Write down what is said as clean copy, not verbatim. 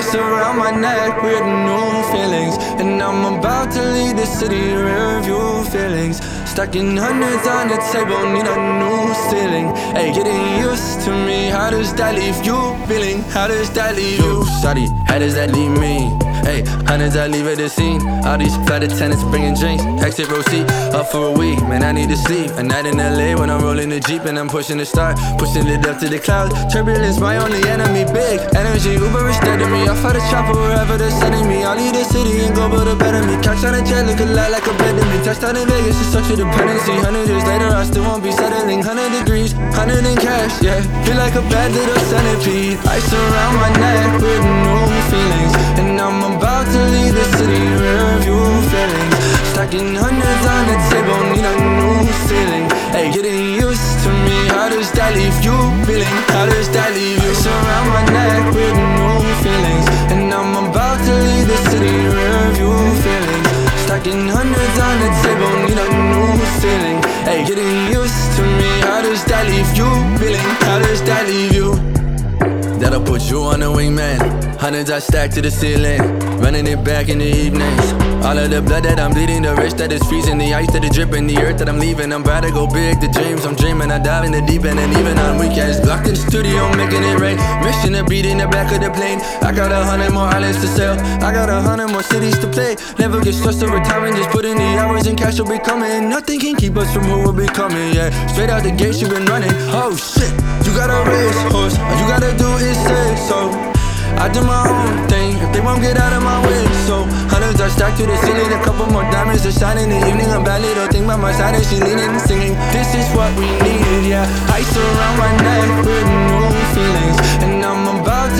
Ice around my neck with new feelings, and I'm about to leave the city, rear view feelings. Stacking hundreds on the table, need a new ceiling. Hey, getting used to me, how does that leave you feeling? How does that leave you? Shawty, how does that leave me? Hey, hundreds I leave at the scene. All these flight attendants bringing drinks, exit row seat, up for a week. Man, I need to sleep. A night in LA when I'm rolling the Jeep and I'm pushing the start, pushing it up to the clouds. Turbulence, my only enemy, big energy. Uber is dead to me. I fly the chopper wherever they're sending me. I'll leave the city and go build a better me. Catch on a jet, look a lot like a bed to me. Touchdown in Vegas, it's such a dependency. 100 years later, I still won't be settling. 100 degrees, 100 in cash, yeah. Feel like a bad little centipede. Ice around my neck with new feelings, and I'm about to leave the city, rear view feelings. Stacking hundreds on the table, need a new ceiling. Hey, getting used to me, how does that leave you feeling? How does that leave you? Ice around my neck with new feelings, and I'm about to leave the city, rear view feelings. Stacking hundreds on the table, need a new ceiling. Hey, getting used to me, how does that leave you feeling? How does that leave you? That'll put you on a wingman. Hundreds I stack to the ceiling, running it back in the evenings. All of the blood that I'm bleeding, the rich that is freezing, the ice that is dripping, the earth that I'm leaving. I'm about to go big, the dreams I'm dreaming. I dive in the deep end and even on weekends. Locked in the studio, making it rain. Mission to beat in the back of the plane. I got 100 more islands to sail, I got 100 more cities to play. Never get stressed or retiring, just put in the hours and cash will be coming. Nothing can keep us from who we're becoming, yeah. Straight out the gates, you've been running. Oh shit, you got a race horse, all you gotta do is say so. I do my own thing, if they won't get out of my way. So hundreds are stacked to the ceiling, a couple more diamonds to shine in the evening. A bad little thing by my side and she leaning and singing. This is what we needed, yeah. Ice around my neck with new feelings, and I'm about to